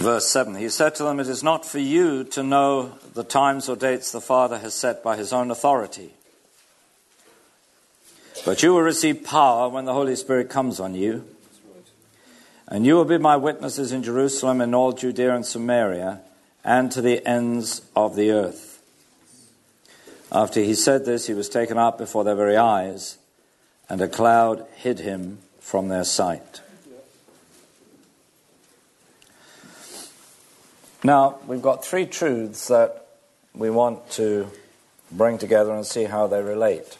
Verse 7, he said to them, "It is not for you to know the times or dates the Father has set by his own authority. But you will receive power when the Holy Spirit comes on you. And you will be my witnesses in Jerusalem and all Judea and Samaria and to the ends of the earth." After he said this, he was taken up before their very eyes, and a cloud hid him from their sight. Now, we've got three truths that we want to bring together and see how they relate.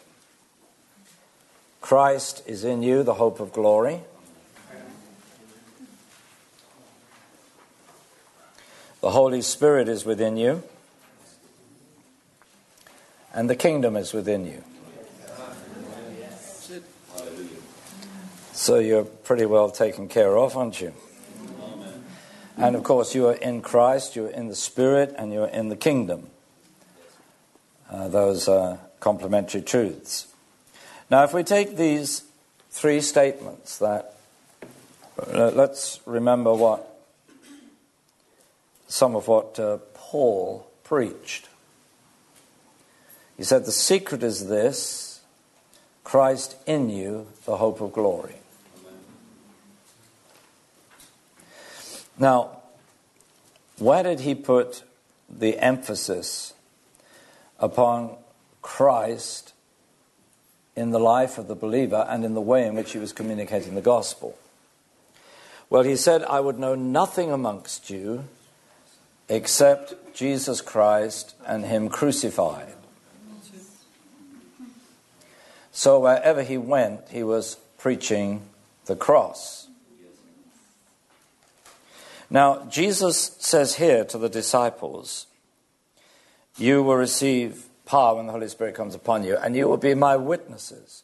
Christ is in you, the hope of glory. The Holy Spirit is within you. And the kingdom is within you. So you're pretty well taken care of, aren't you? And of course, you are in Christ, you are in the Spirit, and you are in the kingdom. Those are complementary truths. Now, if we take these three statements, that let's remember some of what Paul preached. He said, the secret is this: Christ in you, the hope of glory. Now, where did he put the emphasis upon Christ in the life of the believer and in the way in which he was communicating the gospel? Well, he said, "I would know nothing amongst you except Jesus Christ and him crucified." So wherever he went, he was preaching the cross. Now, Jesus says here to the disciples, "You will receive power when the Holy Spirit comes upon you, and you will be my witnesses."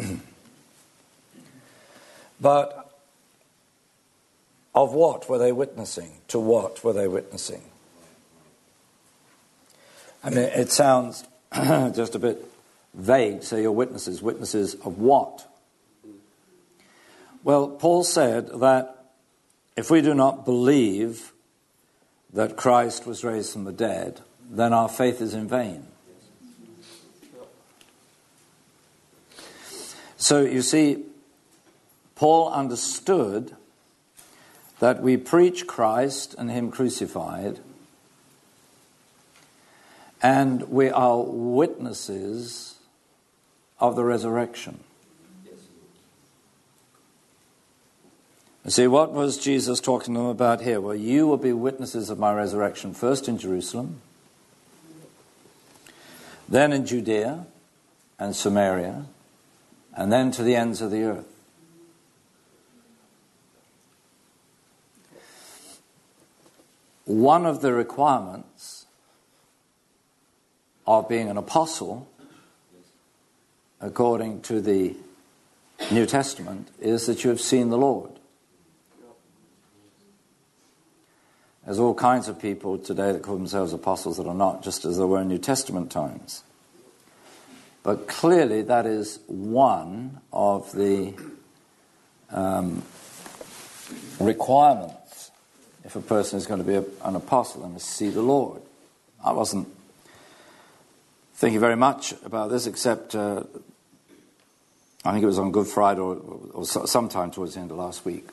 But of what were they witnessing? To what were they witnessing? I mean, it sounds just a bit vague. Say you're witnesses. Witnesses of what? Well, Paul said that if we do not believe that Christ was raised from the dead, then our faith is in vain. So you see, Paul understood that we preach Christ and him crucified, and we are witnesses of the resurrection. You see, what was Jesus talking to them about here? Well, you will be witnesses of my resurrection, first in Jerusalem, then in Judea and Samaria, and then to the ends of the earth. One of the requirements of being an apostle, according to the New Testament, is that you have seen the Lord. There's all kinds of people today that call themselves apostles that are not, just as there were in New Testament times. But clearly that is one of the requirements if a person is going to be an apostle, they must see the Lord. I wasn't thinking very much about this, except I think it was on Good Friday or sometime towards the end of last week.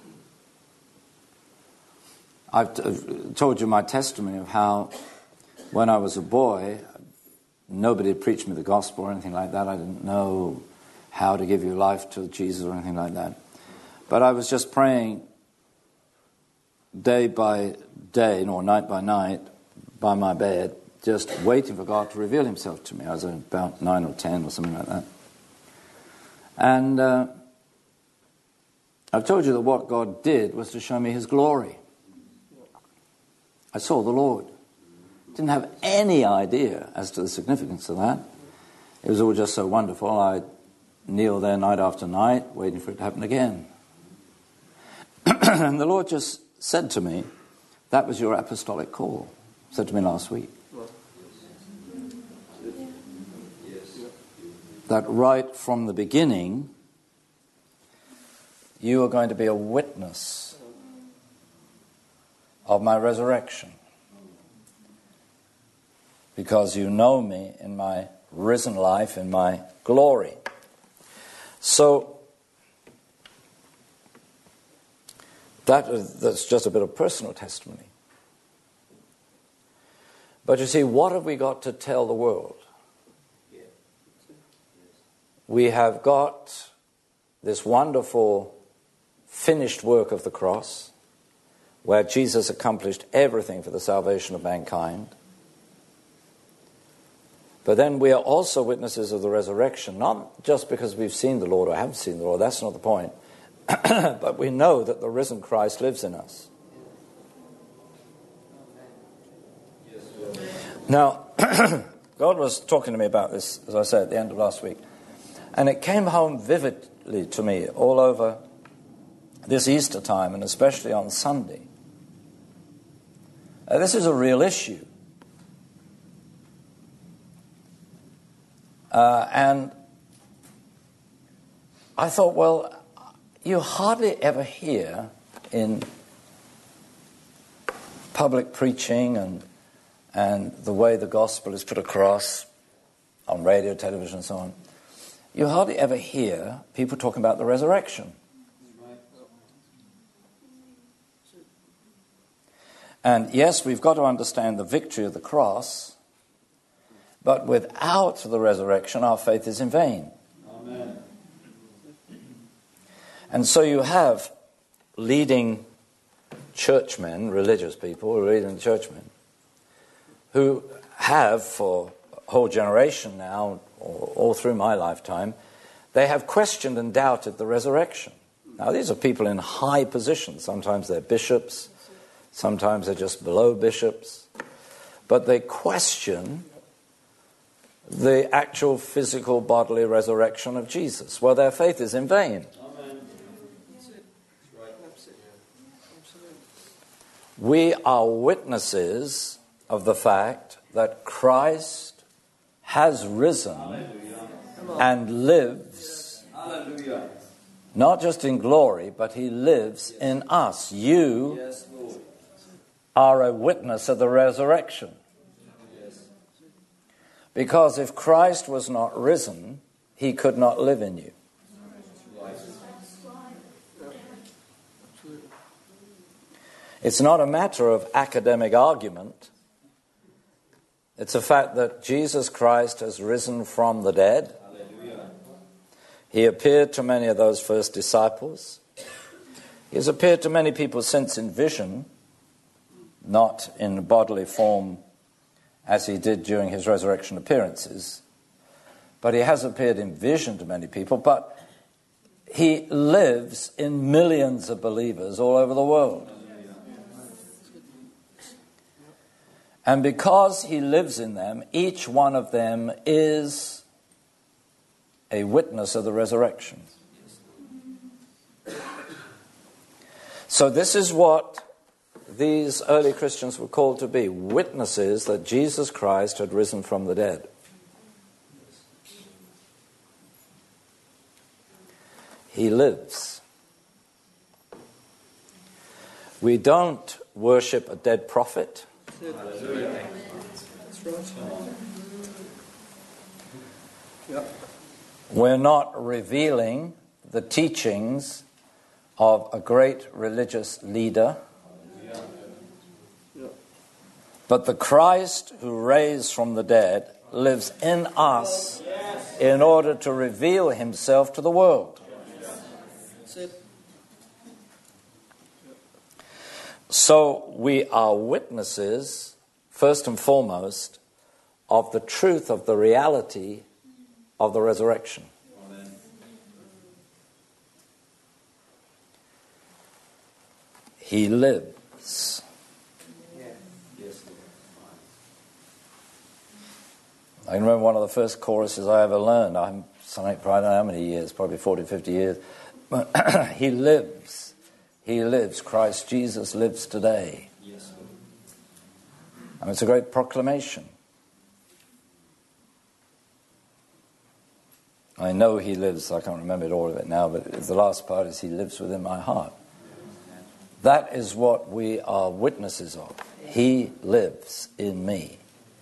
I've told you my testimony of how when I was a boy, nobody had preached me the gospel or anything like that. I didn't know how to give your life to Jesus or anything like that. But I was just praying day by day, or night by night, by my bed, just waiting for God to reveal himself to me. I was about 9 or 10 or something like that. And I've told you that what God did was to show me his glory. I saw the Lord. Didn't have any idea as to the significance of that. It was all just so wonderful. I kneel there night after night, waiting for it to happen again. And the Lord just said to me, that was your apostolic call. Said to me last week. That right from the beginning, you are going to be a witness of my resurrection, because you know me in my risen life, in my glory. So that's just a bit of personal testimony. But you see, what have we got to tell the world? We have got this wonderful finished work of the cross, where Jesus accomplished everything for the salvation of mankind. But then we are also witnesses of the resurrection, not just because we've seen the Lord or haven't seen the Lord, that's not the point, but we know that the risen Christ lives in us. Now, God was talking to me about this, as I said, at the end of last week, and it came home vividly to me all over this Easter time, and especially on Sunday. This is a real issue. And I thought, well, you hardly ever hear in public preaching and the way the gospel is put across on radio, television, and so on, you hardly ever hear people talking about the resurrection. And yes, we've got to understand the victory of the cross, but without the resurrection, our faith is in vain. Amen. And so you have leading churchmen, religious people, leading churchmen, who have, for a whole generation now, or all through my lifetime, they have questioned and doubted the resurrection. Now, these are people in high positions. Sometimes they're bishops, sometimes they're just below bishops, but they question the actual physical bodily resurrection of Jesus. Well, their faith is in vain. We are witnesses of the fact that Christ has risen and lives, not just in glory, but he lives in us. You are a witness of the resurrection. Because if Christ was not risen, he could not live in you. It's not a matter of academic argument. It's a fact that Jesus Christ has risen from the dead. He appeared to many of those first disciples. He has appeared to many people since in vision, not in bodily form as he did during his resurrection appearances. But he has appeared in vision to many people, but he lives in millions of believers all over the world. And because he lives in them, each one of them is a witness of the resurrection. So this is what these early Christians were called to be, witnesses that Jesus Christ had risen from the dead. He lives. We don't worship a dead prophet. We're not revealing the teachings of a great religious leader. But the Christ who raised from the dead lives in us in order to reveal himself to the world. So we are witnesses, first and foremost, of the truth of the reality of the resurrection. Amen. He lives. I can remember one of the first choruses I ever learned. I'm something, I don't know how many years, probably 40, 50 years. He lives. He lives. Christ Jesus lives today. Yes. And it's a great proclamation. I know he lives. I can't remember all of it now, but the last part is he lives within my heart. That is what we are witnesses of. He lives in me.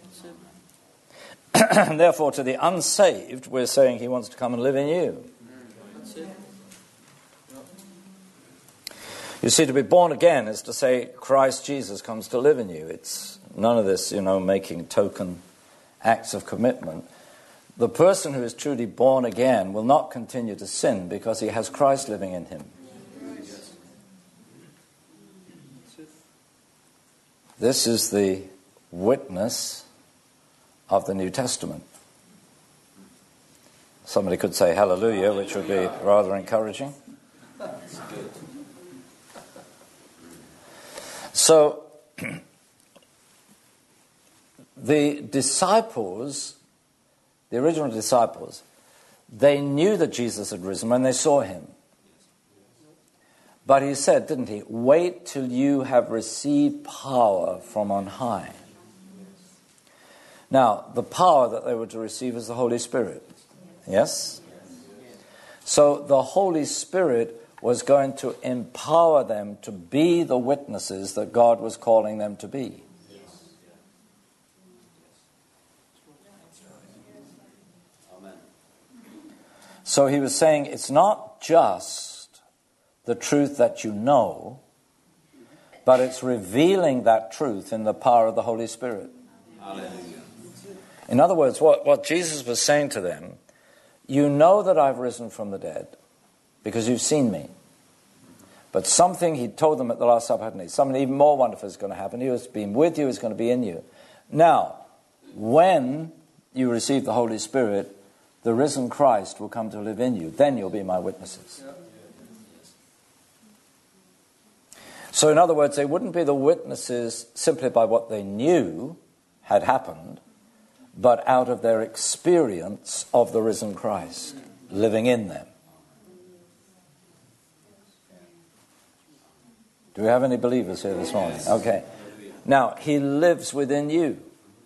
And therefore, to the unsaved, we're saying he wants to come and live in you. You see, to be born again is to say Christ Jesus comes to live in you. It's none of this, making token acts of commitment. The person who is truly born again will not continue to sin because he has Christ living in him. This is the witness of the New Testament. Somebody could say hallelujah, which would be rather encouraging. So, the disciples, the original disciples, they knew that Jesus had risen when they saw him. But he said, didn't he, wait till you have received power from on high. Now, the power that they were to receive is the Holy Spirit. Yes? So the Holy Spirit was going to empower them to be the witnesses that God was calling them to be. So he was saying it's not just the truth that you know, but it's revealing that truth in the power of the Holy Spirit. Hallelujah. In other words, what Jesus was saying to them, you know that I've risen from the dead because you've seen me. But something he told them at the Last Supper, hadn't he? Something even more wonderful is going to happen. He has been with you, is going to be in you. Now, when you receive the Holy Spirit, the risen Christ will come to live in you. Then you'll be my witnesses. So in other words, they wouldn't be the witnesses simply by what they knew had happened, but out of their experience of the risen Christ living in them. Do we have any believers here this morning? Okay. Now, he lives within you.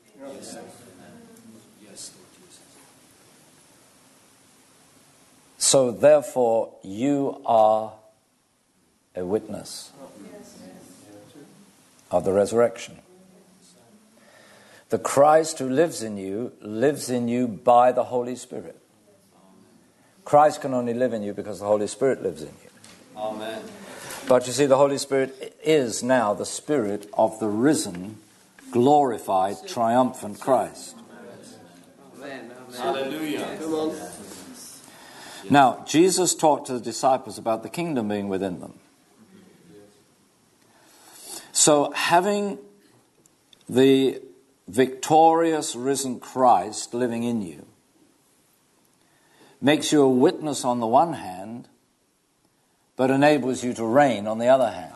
So therefore, you are a witness of the resurrection. The Christ who lives in you by the Holy Spirit. Christ can only live in you because the Holy Spirit lives in you. Amen. But you see, the Holy Spirit is now the Spirit of the risen, glorified, triumphant Christ. Amen. Hallelujah. Come on. Now, Jesus talked to the disciples about the kingdom being within them. So, having the victorious risen Christ living in you makes you a witness on the one hand, but enables you to reign on the other hand.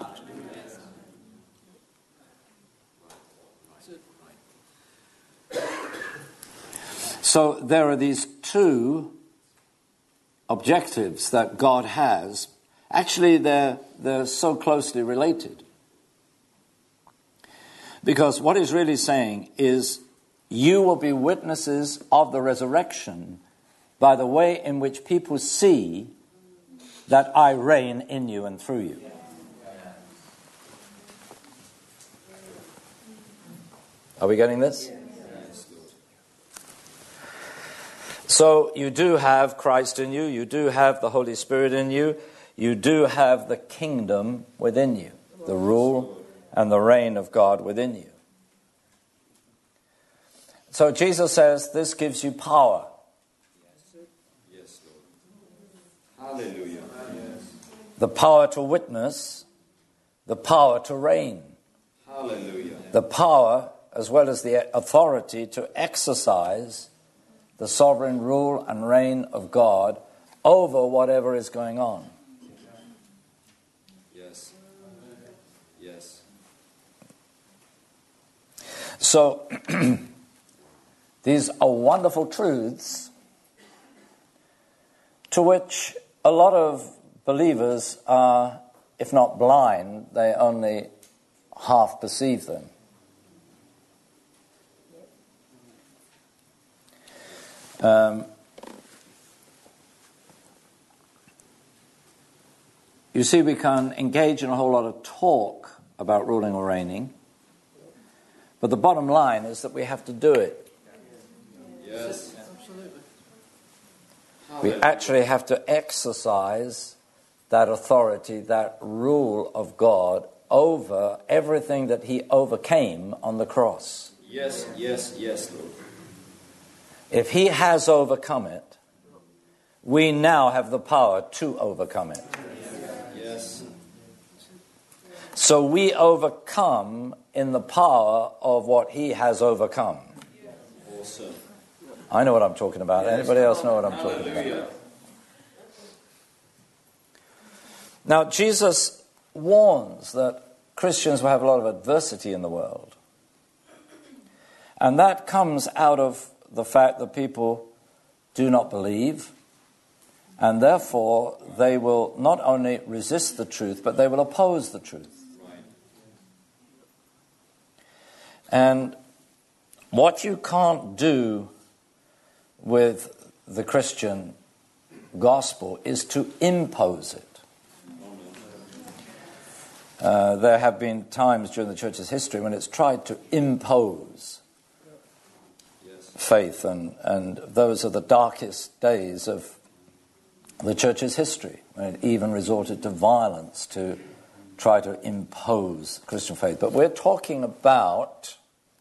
So there are these two objectives that God has. Actually, they're so closely related. Because what he's really saying is, you will be witnesses of the resurrection by the way in which people see that I reign in you and through you. Are we getting this? So you do have Christ in you, you do have the Holy Spirit in you, you do have the kingdom within you, the rule and the reign of God within you. So Jesus says this gives you power. Yes, Lord. Hallelujah. The power to witness, the power to reign. Hallelujah. The power as well as the authority to exercise the sovereign rule and reign of God over whatever is going on. Yes. Yes. So, these are wonderful truths to which a lot of believers are, if not blind, they only half perceive them. You see, we can engage in a whole lot of talk about ruling or reigning, but the bottom line is that we have to do it. Yes. We actually have to exercise that authority, that rule of God over everything that he overcame on the cross. Yes, yes, yes, Lord. If he has overcome it, we now have the power to overcome it. Yes. So we overcome in the power of what he has overcome. Awesome. I know what I'm talking about. Anybody else know what I'm talking about? Now, Jesus warns that Christians will have a lot of adversity in the world. And that comes out of the fact that people do not believe, and therefore they will not only resist the truth, but they will oppose the truth. Right. And what you can't do with the Christian gospel is to impose it. There have been times during the church's history when it's tried to impose faith, and those are the darkest days of the church's history, when it even resorted to violence to try to impose Christian faith. But we're talking about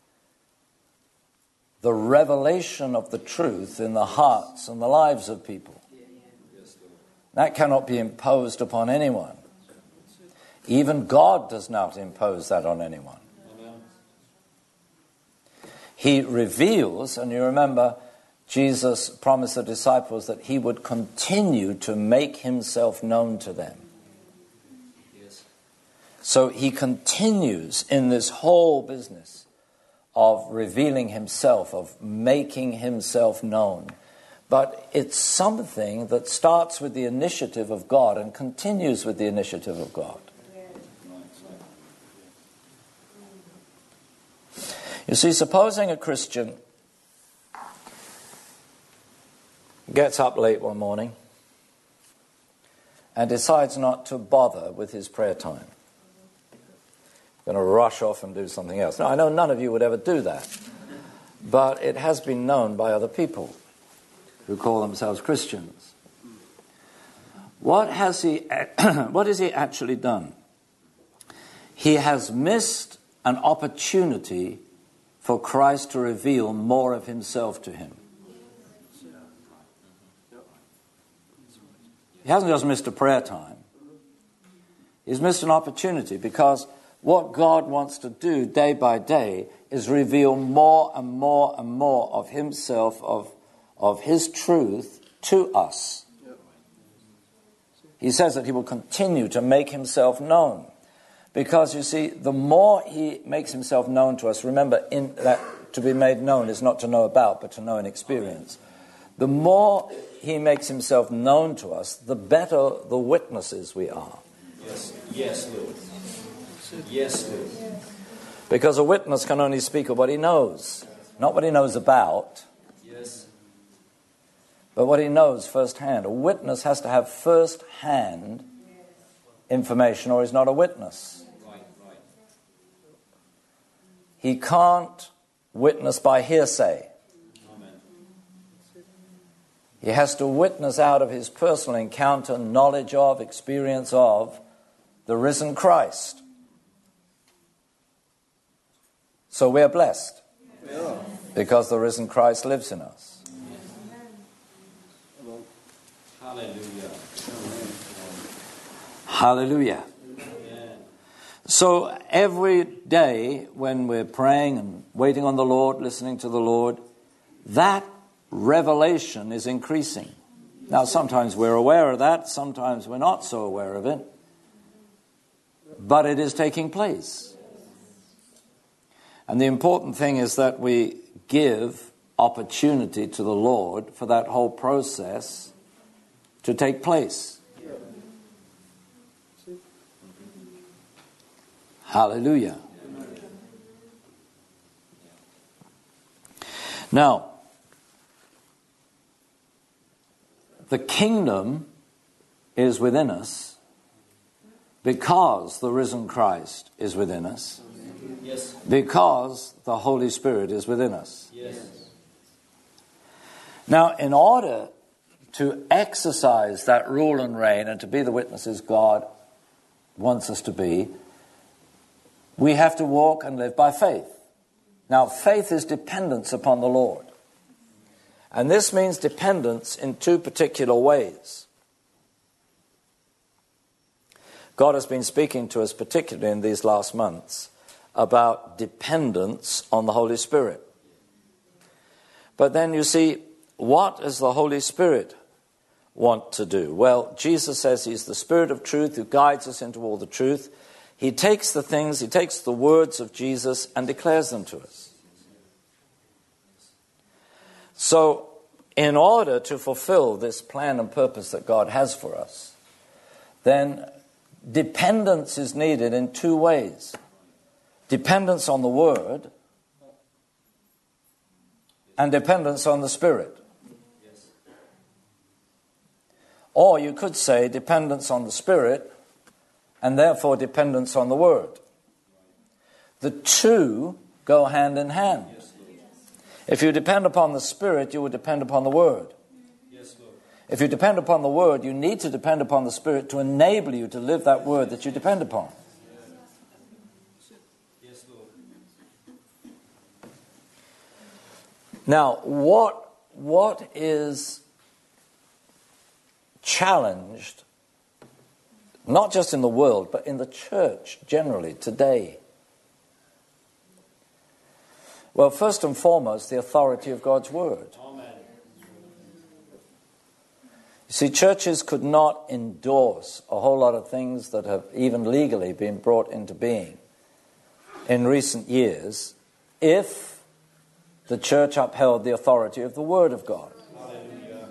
the revelation of the truth in the hearts and the lives of people. That cannot be imposed upon anyone. Even God does not impose that on anyone. He reveals, and you remember Jesus promised the disciples that he would continue to make himself known to them. Yes. So he continues in this whole business of revealing himself, of making himself known. But it's something that starts with the initiative of God and continues with the initiative of God. You see, supposing a Christian gets up late one morning and decides not to bother with his prayer time. Going to rush off and do something else. Now, I know none of you would ever do that, but it has been known by other people who call themselves Christians. What has he actually done? He has missed an opportunity for Christ to reveal more of himself to him. He hasn't just missed a prayer time. He's missed an opportunity, because what God wants to do day by day is reveal more and more and more of himself, of his truth to us. He says that he will continue to make himself known. Because, you see, the more he makes himself known to us, remember, in that to be made known is not to know about, but to know in experience. The more he makes himself known to us, the better the witnesses we are. Yes, yes, Lord. Yes, Lord. Because a witness can only speak of what he knows, not what he knows about, Yes. but what he knows firsthand. A witness has to have first-hand information, or he's not a witness. Right, right. He can't witness by hearsay. Amen. He has to witness out of his personal encounter, knowledge of, experience of the risen Christ. So we're blessed because the risen Christ lives in us. Hallelujah. Hallelujah. So every day when we're praying and waiting on the Lord, listening to the Lord, that revelation is increasing. Now, sometimes we're aware of that, sometimes we're not so aware of it, but it is taking place. And the important thing is that we give opportunity to the Lord for that whole process to take place. Hallelujah. Now, the kingdom is within us, because the risen Christ is within us, Yes. because the Holy Spirit is within us. Yes. Now, in order to exercise that rule and reign and to be the witnesses God wants us to be, we have to walk and live by faith. Now, faith is dependence upon the Lord. And this means dependence in two particular ways. God has been speaking to us, particularly in these last months, about dependence on the Holy Spirit. But then you see, what does the Holy Spirit want to do? Well, Jesus says he's the Spirit of truth who guides us into all the truth. He takes the things, he takes the words of Jesus and declares them to us. So, in order to fulfill this plan and purpose that God has for us, then dependence is needed in two ways. Dependence on the Word and dependence on the Spirit. Or you could say dependence on the Spirit and therefore dependence on the Word. The two go hand in hand. If you depend upon the Spirit, you will depend upon the Word. If you depend upon the Word, you need to depend upon the Spirit to enable you to live that Word that you depend upon. Now, what is challenged, not just in the world, but in the church generally today? Well, first and foremost, the authority of God's Word. Amen. You see, churches could not endorse a whole lot of things that have even legally been brought into being in recent years if the church upheld the authority of the Word of God. Hallelujah.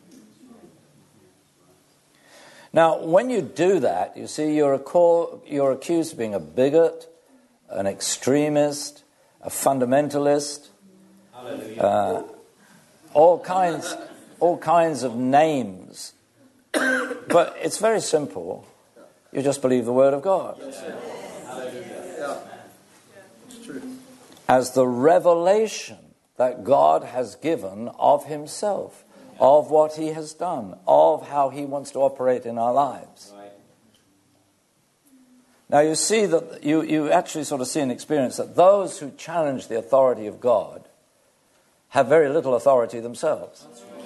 Now, when you do that, you see, you're accused of being a bigot, an extremist, a fundamentalist, all kinds of names. But it's very simple. You just believe the Word of God. It's true. As the revelation that God has given of himself, of what he has done, of how he wants to operate in our lives. Now you see that you actually sort of see and experience that those who challenge the authority of God have very little authority themselves.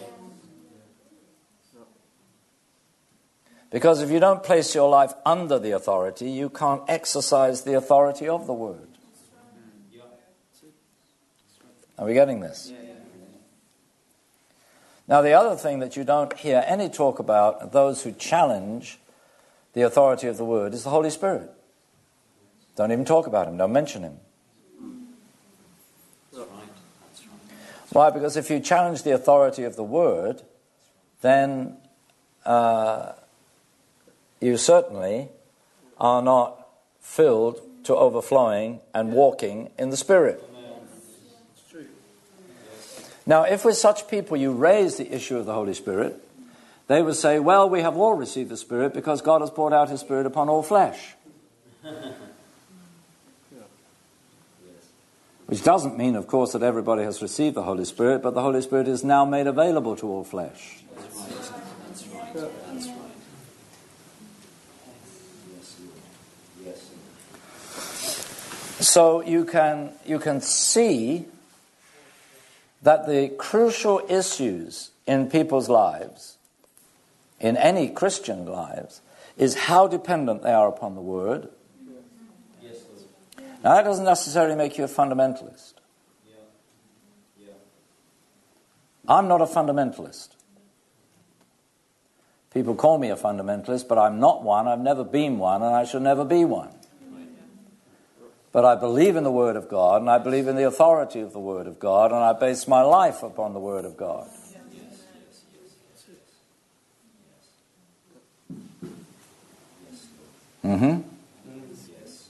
Because if you don't place your life under the authority, you can't exercise the authority of the Word. Are we getting this? Now the other thing that you don't hear any talk about, those who challenge the authority of the Word, is the Holy Spirit. Don't even talk about him. Don't mention him. That's right. Why? Because if you challenge the authority of the Word, then you certainly are not filled to overflowing and walking in the Spirit. Now, if with such people you raise the issue of the Holy Spirit, they would say, well, we have all received the Spirit because God has poured out his Spirit upon all flesh. Which doesn't mean, of course, that everybody has received the Holy Spirit, but the Holy Spirit is now made available to all flesh. That's right. That's right. Yes. So you can see that the crucial issues in people's lives, in any Christian lives, is how dependent they are upon the Word. Yes, Lord. Now that doesn't necessarily make you a fundamentalist. Yeah. I'm not a fundamentalist. People call me a fundamentalist, but I'm not one, I've never been one, and I shall never be one. But I believe in the Word of God, and I believe in the authority of the Word of God, and I base my life upon the Word of God. Mm-hmm. Yes.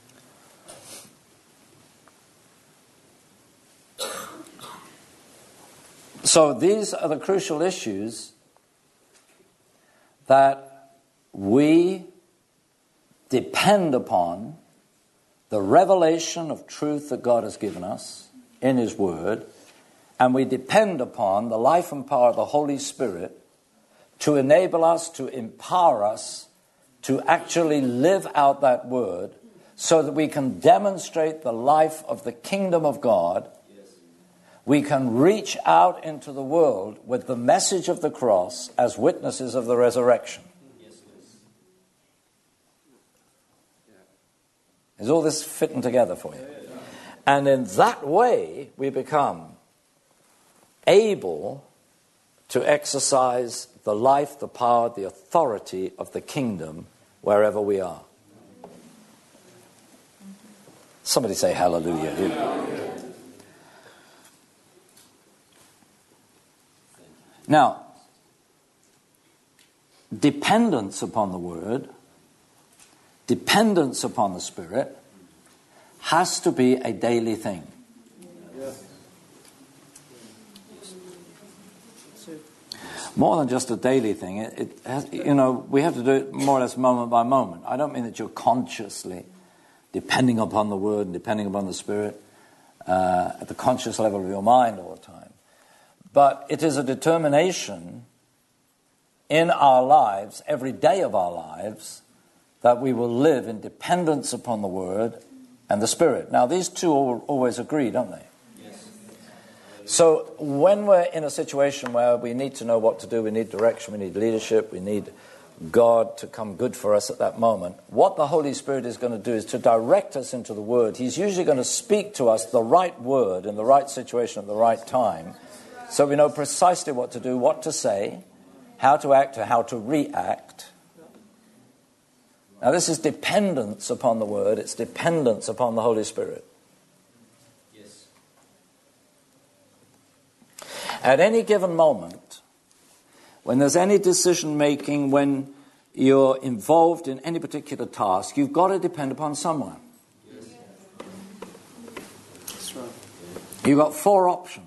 So these are the crucial issues that we depend upon the revelation of truth that God has given us in His Word, and we depend upon the life and power of the Holy Spirit to enable us, to empower us to actually live out that Word so that we can demonstrate the life of the kingdom of God. We can reach out into the world with the message of the cross as witnesses of the resurrection. Is all this fitting together for you? And in that way, we become able to exercise the life, the power, the authority of the kingdom wherever we are. Somebody say hallelujah. Hallelujah. Now, dependence upon the Word, dependence upon the Spirit, has to be a daily thing. More than just a daily thing. It has, we have to do it more or less moment by moment. I don't mean that you're consciously depending upon the Word and depending upon the Spirit at the conscious level of your mind all the time. But it is a determination in our lives, every day of our lives, that we will live in dependence upon the Word and the Spirit. Now, these two always agree, don't they? Yes. So when we're in a situation where we need to know what to do, we need direction, we need leadership, we need God to come good for us at that moment, what the Holy Spirit is going to do is to direct us into the Word. He's usually going to speak to us the right word in the right situation at the right time, so we know precisely what to do, what to say, how to act, or how to react. Now, this is dependence upon the Word. It's dependence upon the Holy Spirit. Yes. At any given moment, when there's any decision-making, when you're involved in any particular task, you've got to depend upon someone. Yes. That's right. You've got four options.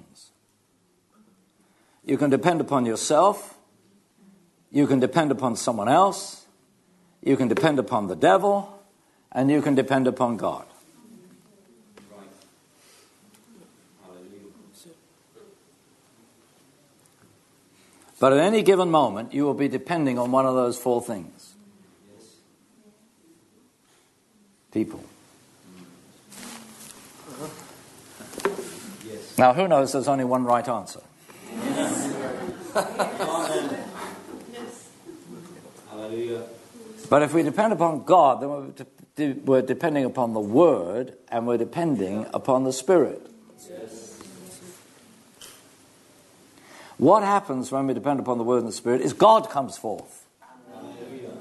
You can depend upon yourself. You can depend upon someone else. You can depend upon the devil. And you can depend upon God. Right. Hallelujah. But at any given moment, you will be depending on one of those four things. Yes. People. Yes. Now, who knows there's only one right answer? Amen. Hallelujah. But if we depend upon God, then we're depending upon the Word, and we're depending upon the Spirit. Yes. What happens when we depend upon the Word and the Spirit is God comes forth. Hallelujah.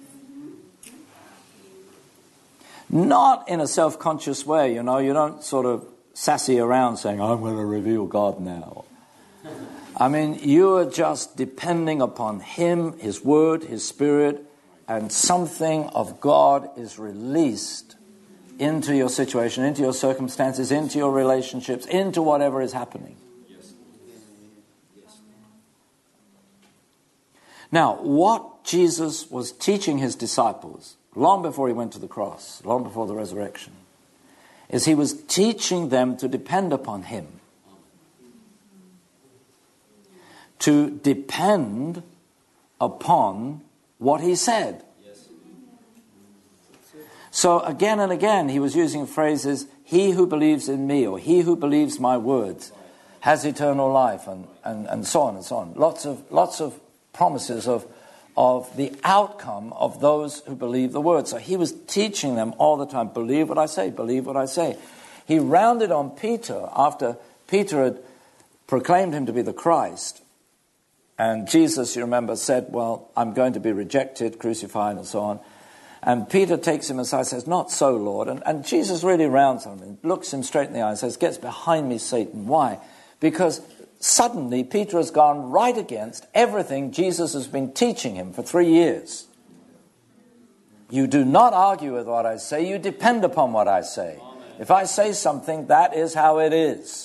Not in a self-conscious way, you don't sort of sassy around saying, I'm going to reveal God now. I mean, you are just depending upon Him, His Word, His Spirit, and something of God is released into your situation, into your circumstances, into your relationships, into whatever is happening. Yes. Yes. Now, what Jesus was teaching His disciples, long before He went to the cross, long before the resurrection, is He was teaching them to depend upon Him. To depend upon what He said. Yes. So again and again he was using phrases, he who believes in me, or he who believes my words has eternal life, and so on and so on. Lots of promises of the outcome of those who believe the word. So he was teaching them all the time, believe what I say, believe what I say. He rounded on Peter after Peter had proclaimed him to be the Christ. And Jesus, you remember, said, well, I'm going to be rejected, crucified, and so on. And Peter takes him aside and says, not so, Lord. And Jesus really rounds on him, looks him straight in the eye and says, get behind me, Satan. Why? Because suddenly Peter has gone right against everything Jesus has been teaching him for 3 years. You do not argue with what I say, you depend upon what I say. Amen. If I say something, that is how it is.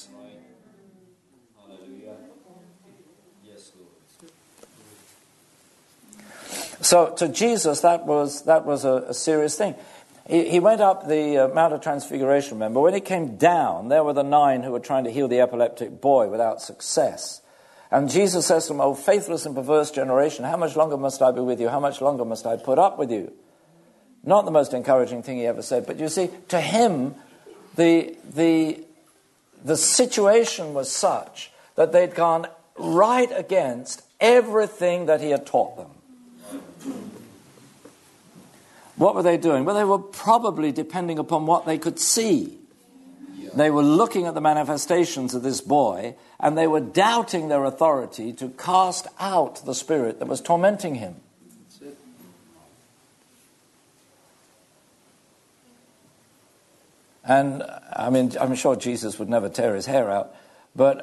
So to Jesus, that was a serious thing. He went up the Mount of Transfiguration, remember. When he came down, there were the 9 who were trying to heal the epileptic boy without success. And Jesus says to them, "Oh, faithless and perverse generation, how much longer must I be with you? How much longer must I put up with you?" Not the most encouraging thing he ever said, but you see, to him, the situation was such that they'd gone right against everything that he had taught them. What were they doing? Well, they were probably depending upon what they could see. They were looking at the manifestations of this boy, and they were doubting their authority to cast out the spirit that was tormenting him. And, I mean, I'm sure Jesus would never tear his hair out, but,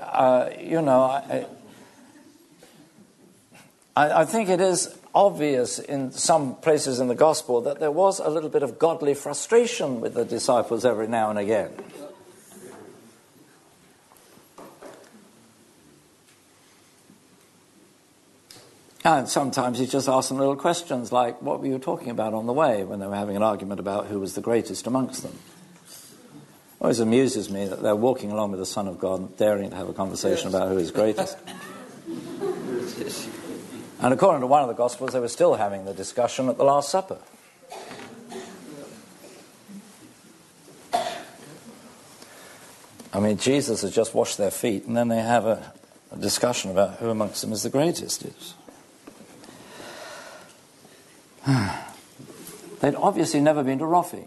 I think it is obvious in some places in the gospel that there was a little bit of godly frustration with the disciples every now and again. And sometimes he just asked them little questions like, what were you talking about on the way, when they were having an argument about who was the greatest amongst them. It always amuses me that they're walking along with the Son of God and daring to have a conversation about who is greatest. And according to one of the Gospels, they were still having the discussion at the Last Supper. I mean, Jesus has just washed their feet, and then they have a discussion about who amongst them is the greatest. They'd obviously never been to Roffey.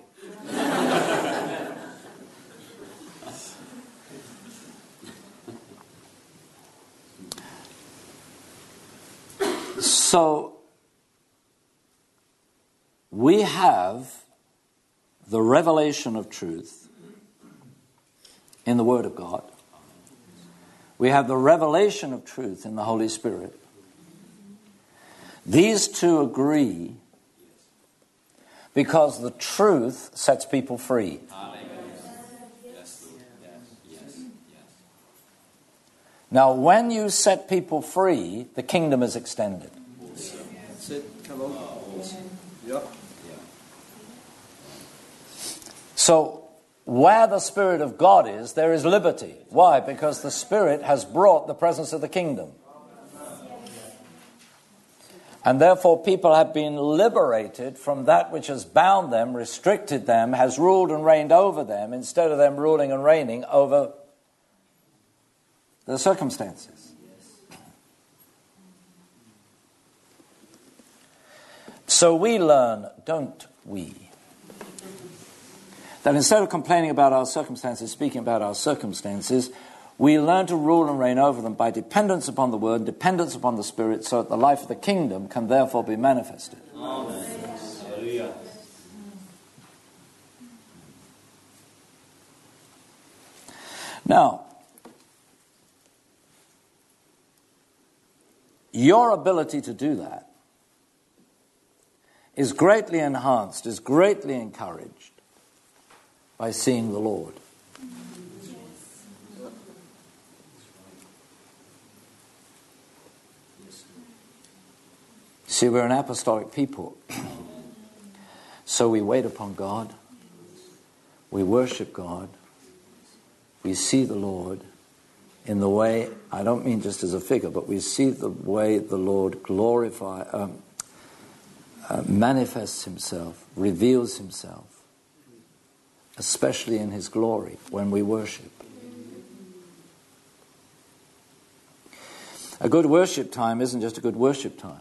So, we have the revelation of truth in the Word of God. We have the revelation of truth in the Holy Spirit. These two agree because the truth sets people free. Now, when you set people free, the kingdom is extended. That's it. Come on. Yep. So, where the Spirit of God is, there is liberty. Why? Because the Spirit has brought the presence of the kingdom. And therefore people have been liberated from that which has bound them, restricted them, has ruled and reigned over them, instead of them ruling and reigning over the circumstances. So we learn, don't we, that instead of complaining about our circumstances, speaking about our circumstances, we learn to rule and reign over them by dependence upon the Word, dependence upon the Spirit, so that the life of the kingdom can therefore be manifested. Amen. Hallelujah. Now, your ability to do that is greatly enhanced, is greatly encouraged by seeing the Lord. See, we're an apostolic people. So we wait upon God. We worship God. We see the Lord in the way, I don't mean just as a figure, but we see the way the Lord manifests himself, reveals himself, especially in his glory when we worship. A good worship time isn't just a good worship time.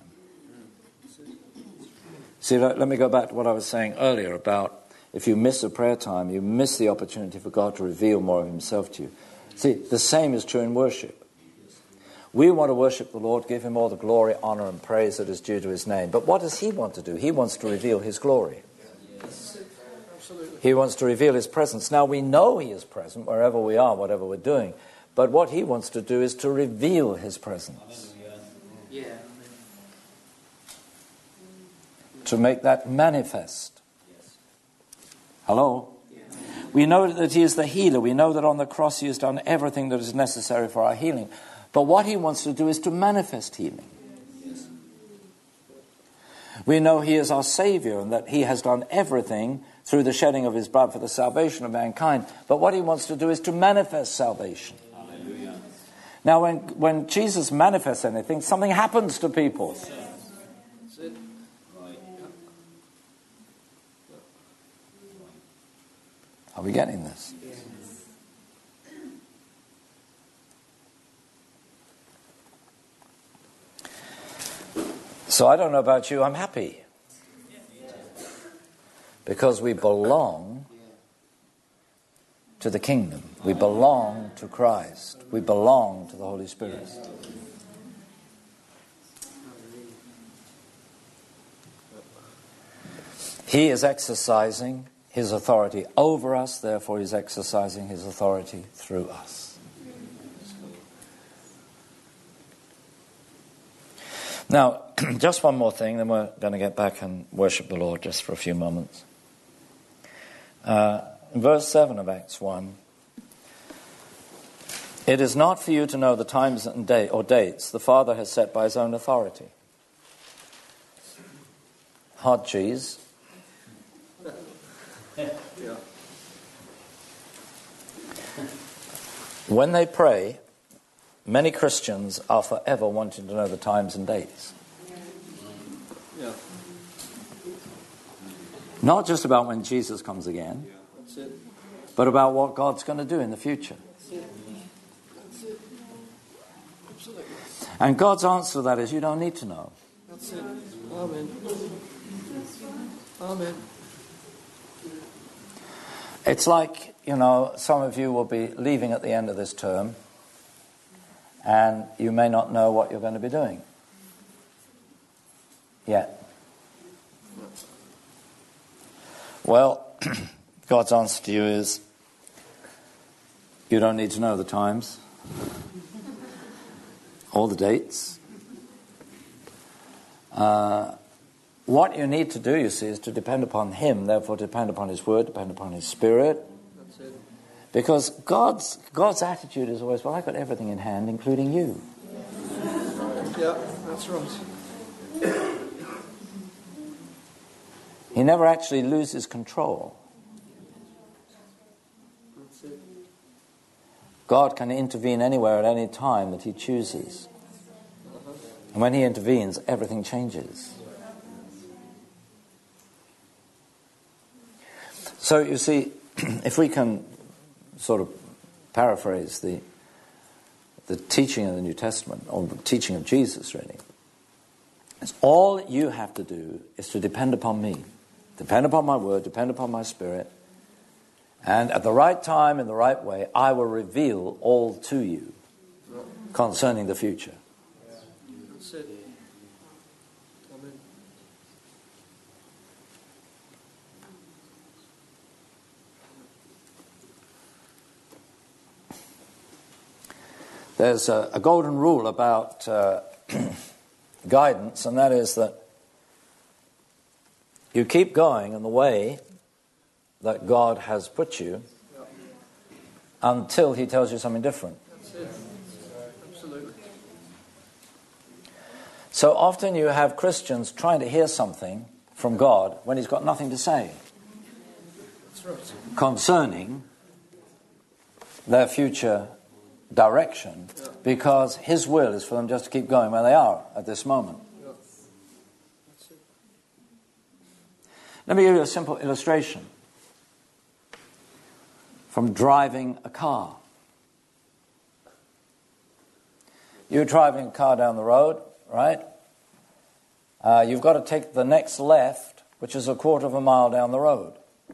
See, let me go back to what I was saying earlier about if you miss a prayer time, you miss the opportunity for God to reveal more of himself to you. See, the same is true in worship. We want to worship the Lord, give him all the glory, honor, and praise that is due to his name. But what does he want to do? He wants to reveal his glory. He wants to reveal his presence. Now, we know he is present wherever we are, whatever we're doing. But what he wants to do is to reveal his presence. To make that manifest. Hello? We know that he is the healer. We know that on the cross he has done everything that is necessary for our healing. But what he wants to do is to manifest healing. We know he is our Savior and that he has done everything through the shedding of his blood for the salvation of mankind. But what he wants to do is to manifest salvation. Hallelujah. Now, when Jesus manifests anything, something happens to people. That's it. Right. Are we getting this? So I don't know about you, I'm happy. Because we belong to the kingdom. We belong to Christ. We belong to the Holy Spirit. He is exercising his authority over us, therefore he's exercising his authority through us. Now, just one more thing, then we're going to get back and worship the Lord just for a few moments. In verse 7 of Acts 1, it is not for you to know the times and dates the Father has set by his own authority. Hard cheese. Yeah. When they pray, many Christians are forever wanting to know the times and dates. Yeah. Not just about when Jesus comes again, That's it. but about what God's going to do in the future. That's it. That's it. Absolutely. And God's answer to that is you don't need to know. That's it. Amen. Amen. It's like, some of you will be leaving at the end of this term and you may not know what you're going to be doing yet. Well, God's answer to you is you don't need to know the times or the dates. What you need to do, you see, is to depend upon him, therefore depend upon his word, depend upon his spirit. That's it. Because God's attitude is always, well, I've got everything in hand, including you. Yeah, that's right. He never actually loses control. That's it. God can intervene anywhere at any time that he chooses. And when he intervenes, everything changes. So you see, if we can sort of paraphrase the teaching of the New Testament, or the teaching of Jesus really, it's all you have to do is to depend upon me. Depend upon my word, depend upon my spirit, and at the right time, in the right way, I will reveal all to you concerning the future. That's it. Amen. There's a golden rule about guidance, and that is that you keep going in the way that God has put you until he tells you something different. That's it. Absolutely. So often you have Christians trying to hear something from God when he's got nothing to say That's right. concerning their future direction, because his will is for them just to keep going where they are at this moment. Yeah. That's it. Let me give you a simple illustration from driving a car. You're driving a car down the road, right? You've got to take the next left, which is a quarter of a mile down the road.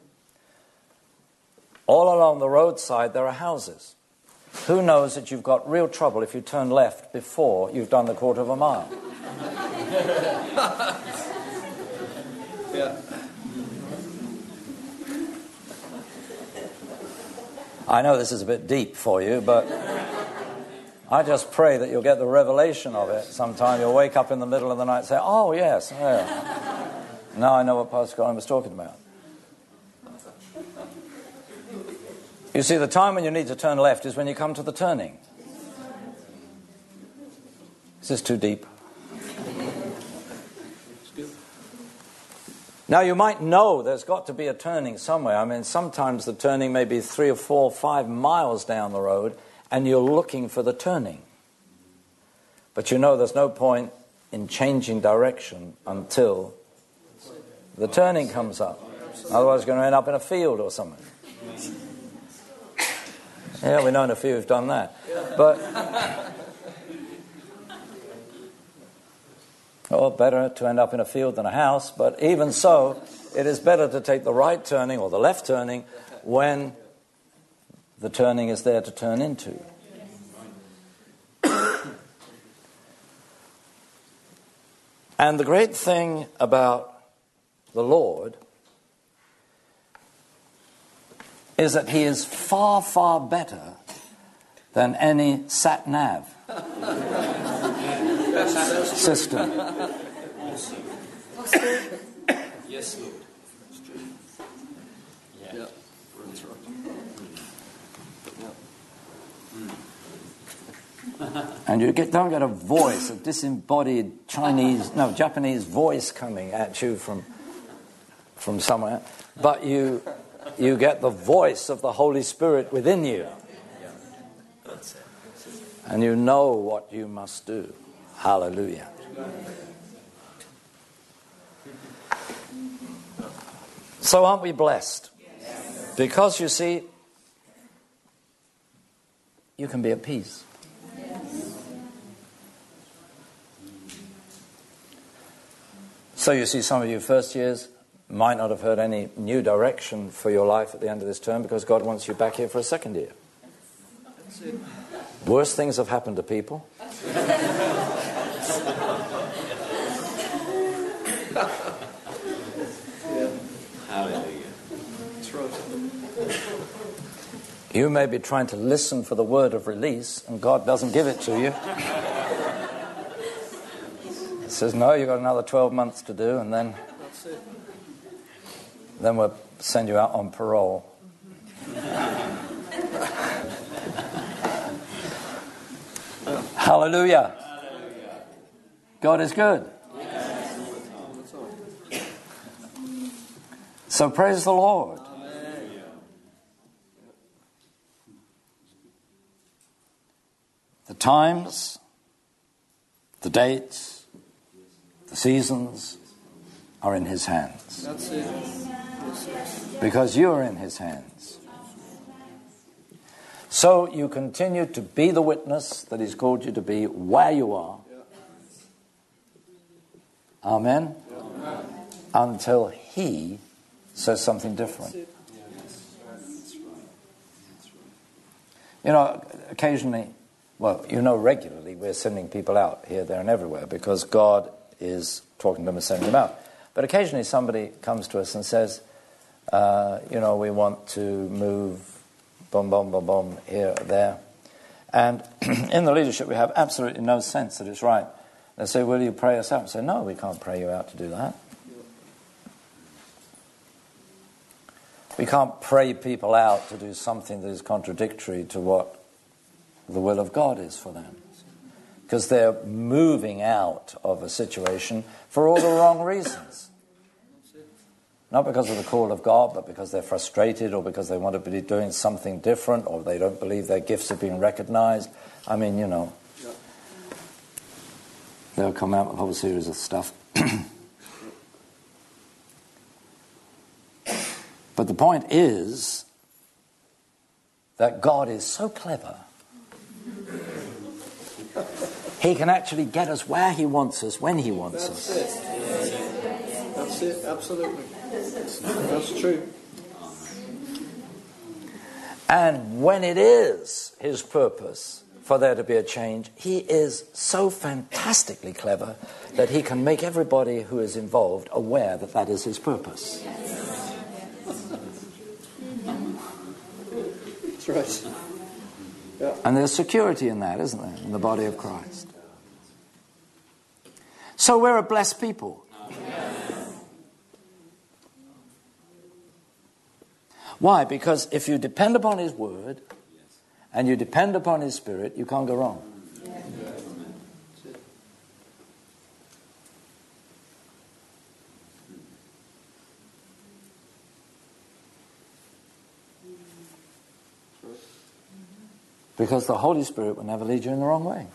All along the roadside there are houses. Who knows that you've got real trouble if you turn left before you've done the quarter of a mile? Yeah. I know this is a bit deep for you, but I just pray that you'll get the revelation of it sometime. You'll wake up in the middle of the night and say, oh, yes, yeah. Now I know what Pastor Colin was talking about. You see, the time when you need to turn left is when you come to the turning. Is this too deep? It's good. Now you might know there's got to be a turning somewhere. I mean, sometimes the turning may be 3 or 4 or 5 miles down the road and you're looking for the turning. But you know there's no point in changing direction until the turning comes up. Otherwise you're going to end up in a field or something. Yeah, we know a few who've done that. But or better to end up in a field than a house, but even so, it is better to take the right turning or the left turning when the turning is there to turn into. And the great thing about the Lord is that he is far, far better than any sat-nav system. Yes, Lord. Yeah, that's right. And you don't get a voice, a disembodied Japanese voice coming at you from somewhere, but you get the voice of the Holy Spirit within you. And you know what you must do. Hallelujah. So aren't we blessed? Because you see, you can be at peace. So you see, some of you first years might not have heard any new direction for your life at the end of this term because God wants you back here for a second year. Worse things have happened to people. Hallelujah. That's right. You may be trying to listen for the word of release and God doesn't give it to you. He says, no, you've got another 12 months to do and then we'll send you out on parole. Hallelujah. God is good. So praise the Lord. The times, the dates, the seasons are in his hands. That's it. Because you are in his hands. So you continue to be the witness that he's called you to be where you are. Amen? Until he says something different. You know, occasionally, regularly we're sending people out here, there and everywhere because God is talking to them and sending them out. But occasionally somebody comes to us and says, we want to move boom, boom, boom, boom, here, there. And in the leadership we have absolutely no sense that it's right. They say, will you pray us out? I say, no, we can't pray you out to do that. We can't pray people out to do something that is contradictory to what the will of God is for them. Because they're moving out of a situation for all the wrong reasons. Not because of the call of God, but because they're frustrated or because they want to be doing something different or they don't believe their gifts are being recognized. I mean, they'll come out with a whole series of stuff. But the point is that God is so clever. He can actually get us where he wants us, when he wants us. That's it, absolutely. That's true. And when it is his purpose for there to be a change, he is so fantastically clever that he can make everybody who is involved aware that that is his purpose. That's right. Yeah. And there's security in that, isn't there, in the body of Christ? So we're a blessed people. Why? Because if you depend upon his word and you depend upon his spirit, you can't go wrong. Because the Holy Spirit will never lead you in the wrong way.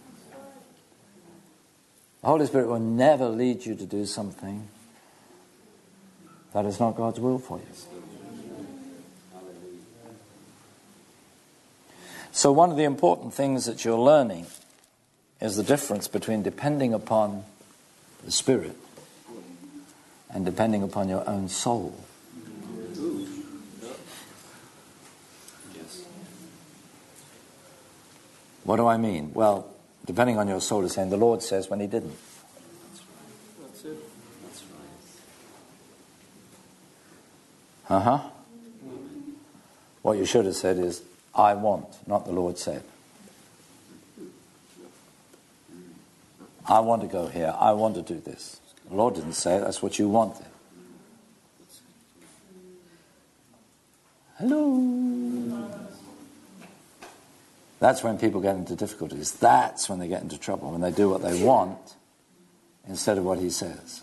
The Holy Spirit will never lead you to do something that is not God's will for you. So one of the important things that you're learning is the difference between depending upon the Spirit and depending upon your own soul. What do I mean? Well, depending on your soul is saying the Lord says when he didn't. That's it. Uh-huh. What you should have said is, I want, not the Lord said. I want to go here. I want to do this. The Lord didn't say it. That's what you wanted. Hello. That's when people get into difficulties. That's when they get into trouble, when they do what they want instead of what he says.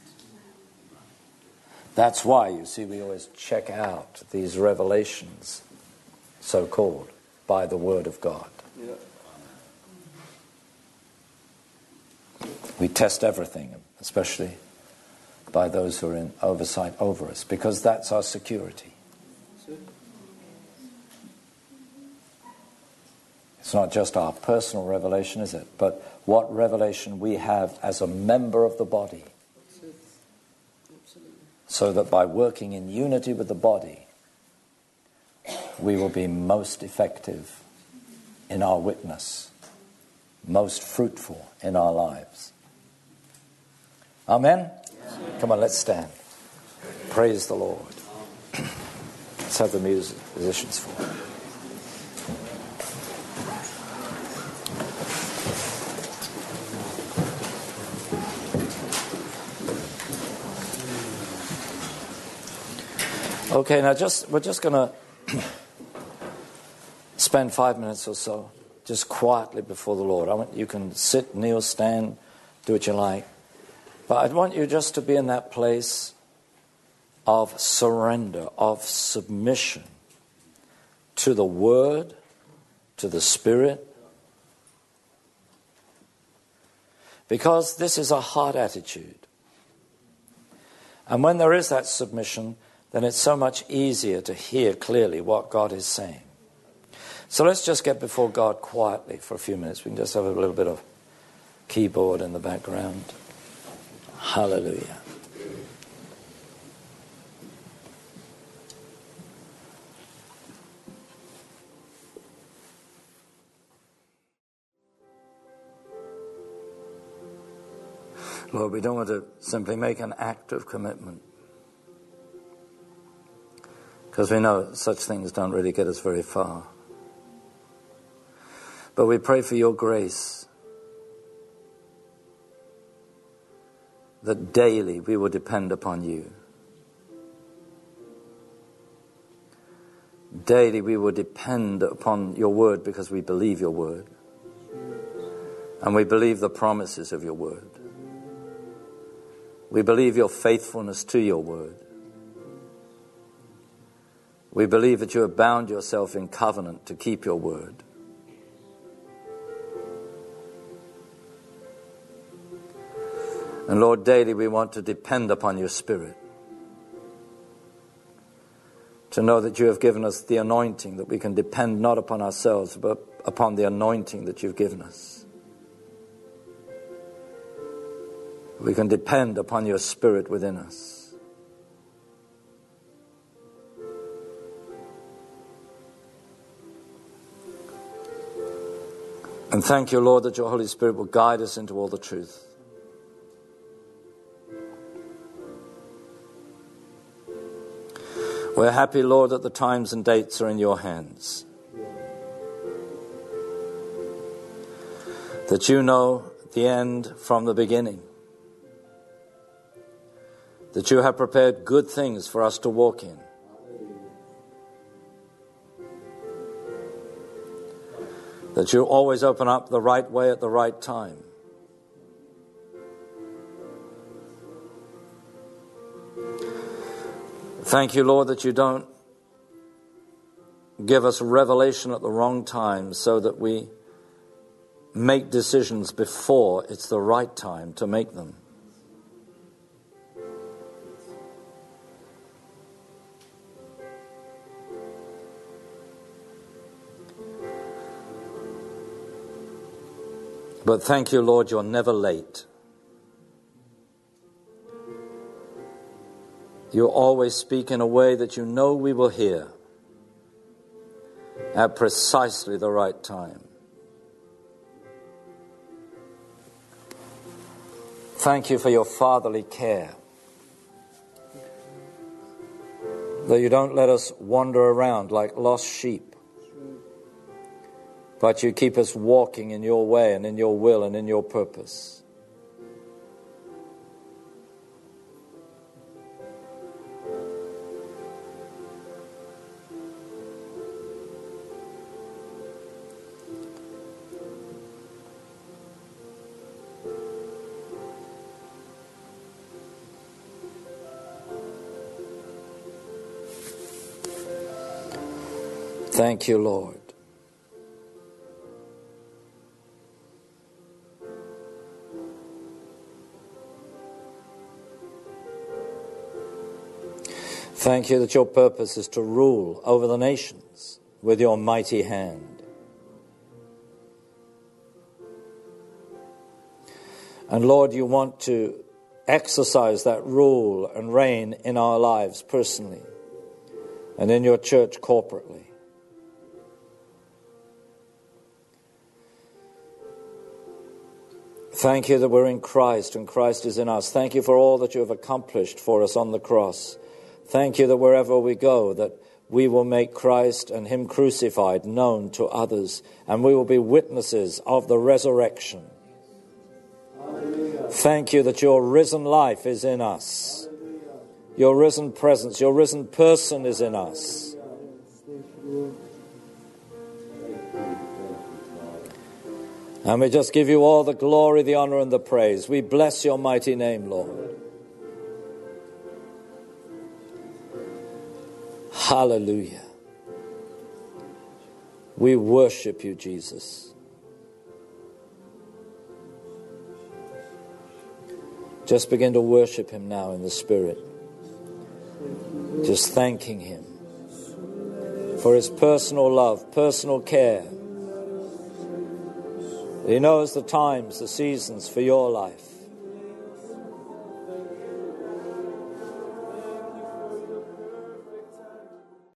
That's why, you see, we always check out these revelations, so-called, by the Word of God. Yeah. We test everything, especially by those who are in oversight over us, because that's our security. It's not just our personal revelation, is it? But what revelation we have as a member of the body. So that by working in unity with the body, we will be most effective in our witness, most fruitful in our lives. Amen? Come on, let's stand. Praise the Lord. Let's have the musicians forward. Okay, now we're just going to spend 5 minutes or so just quietly before the Lord. You can sit, kneel, stand, do what you like. But I want you just to be in that place of surrender, of submission to the Word, to the Spirit. Because this is a heart attitude. And when there is that submission, then it's so much easier to hear clearly what God is saying. So let's just get before God quietly for a few minutes. We can just have a little bit of keyboard in the background. Hallelujah. Lord, we don't want to simply make an act of commitment, because we know such things don't really get us very far. But we pray for your grace, that daily we will depend upon you. Daily we will depend upon your word, because we believe your word. And we believe the promises of your word. We believe your faithfulness to your word. We believe that you have bound yourself in covenant to keep your word. And Lord, daily we want to depend upon your Spirit. To know that you have given us the anointing, that we can depend not upon ourselves, but upon the anointing that you've given us. We can depend upon your Spirit within us. And thank you, Lord, that your Holy Spirit will guide us into all the truth. We're happy, Lord, that the times and dates are in your hands. That you know the end from the beginning. That you have prepared good things for us to walk in. That you always open up the right way at the right time. Thank you, Lord, that you don't give us revelation at the wrong time so that we make decisions before it's the right time to make them. But thank you, Lord, you're never late. You always speak in a way that you know we will hear at precisely the right time. Thank you for your fatherly care, that you don't let us wander around like lost sheep, but you keep us walking in your way and in your will and in your purpose. Thank you, Lord. Thank you that your purpose is to rule over the nations with your mighty hand. And Lord, you want to exercise that rule and reign in our lives personally and in your church corporately. Thank you that we're in Christ and Christ is in us. Thank you for all that you have accomplished for us on the cross. Thank you that wherever we go, that we will make Christ and him crucified known to others, and we will be witnesses of the resurrection. Hallelujah. Thank you that your risen life is in us. Hallelujah. Your risen presence, your risen person is in us. And we just give you all the glory, the honor, and the praise. We bless your mighty name, Lord. Hallelujah. We worship you, Jesus. Just begin to worship him now in the Spirit. Just thanking him for his personal love, personal care. He knows the times, the seasons for your life.